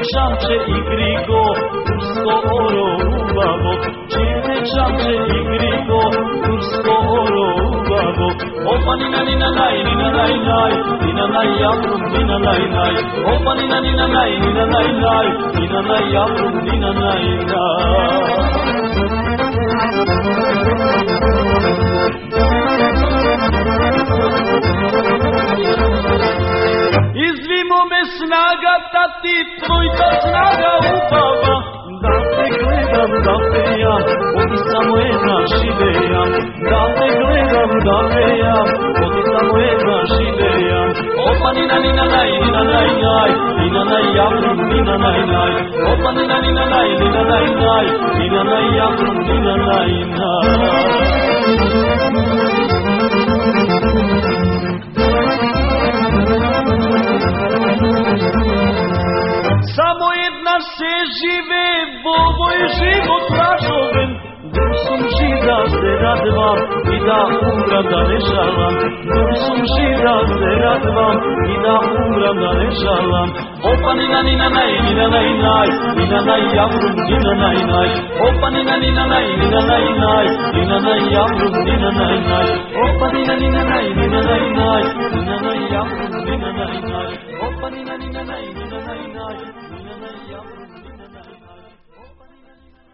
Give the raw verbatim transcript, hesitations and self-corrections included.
čamče i grigo, tursko oro ubavo, čite čamče i grigo, tursko oro ubavo. Opa nina nina naj, nina naj naj, nina naj javrum, nina naj naj. Opa nina nina naj, nina naj naj, nina naj javrum, nina naj naj. Izvimo me snaga, tati, tvojta snaga upava. Da te gledam, da te jam, odi samo jedna šideja. Da te gledam, da te jam, odi samo jedna šideja. Opa nina nina naj, nina naj naj, nina naj javrum, nina naj naj. Opa nina nina naj, nina naj naj, nina naj javrum, nina naj naj. Samo jedna se žive, ovo je život lažoven. Dusom žida se radvam i da umram da ne žalam. Dusom žida se radvam i da umram da ne žalam. Opa nina nina naj, nina naj naj, nina naj javrum, nina naj naj. Opa nina nina naj, nina naj naj, nina naj javrum, nina naj naj. Opa nina nina naj, nina naj naj, nina naj javrum, nina naj naj. Opa nina nina naj, nina naj naj, nina naj javrum, nina naj naj.